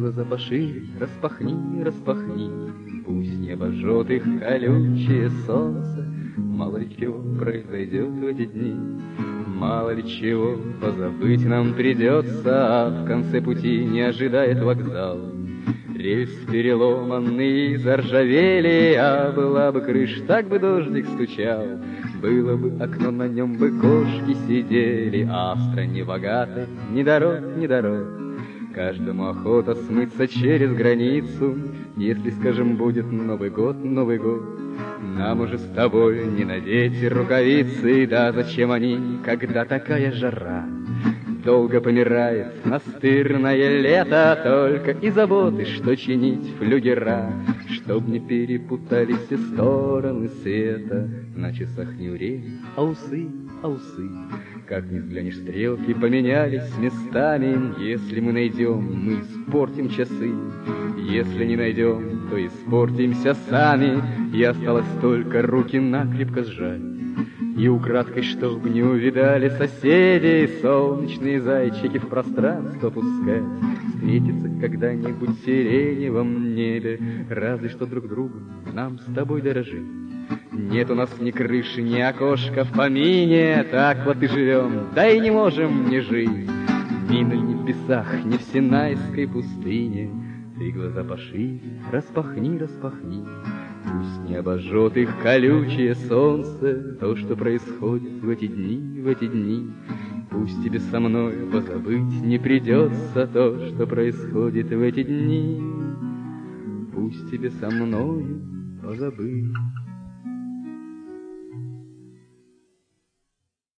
глаза пошире, распахни, распахни, пусть не обожжет их колючее солнце. Мало ли чего произойдет в эти дни, мало ли чего позабыть нам придется, а в конце пути не ожидает вокзал. Рельс переломанный, заржавели, а была бы крыша, так бы дождик стучал. Было бы окно, на нем бы кошки сидели, а в стране богатой ни дорог, ни дорог. Каждому охота смыться через границу, если, скажем, будет Новый год, Новый год. Нам уже с тобой не надеть рукавицы, да зачем они, когда такая жара? Долго помирает настырное лето, только и заботы, что чинить флюгера, чтоб не перепутались все стороны света. На часах не время, а усы, а усы. Как ни взглянешь, стрелки поменялись местами. Если мы найдем, мы испортим часы. Если не найдем, то испортимся сами. И осталось только руки накрепко сжать, и украдкой, чтоб не увидали соседей, солнечные зайчики в пространство пускать. Встретиться когда-нибудь в сиреневом небе, разве что друг другу нам с тобой дорожить. Нет у нас ни крыши, ни окошка в помине, так вот и живем, да и не можем не жить. Ни на небесах, ни в Синайской пустыне. Ты глаза пошире, распахни, распахни, пусть не обожжет их колючее солнце. То, что происходит в эти дни, в эти дни, пусть тебе со мной позабыть не придется. То, что происходит в эти дни, пусть тебе со мною позабыть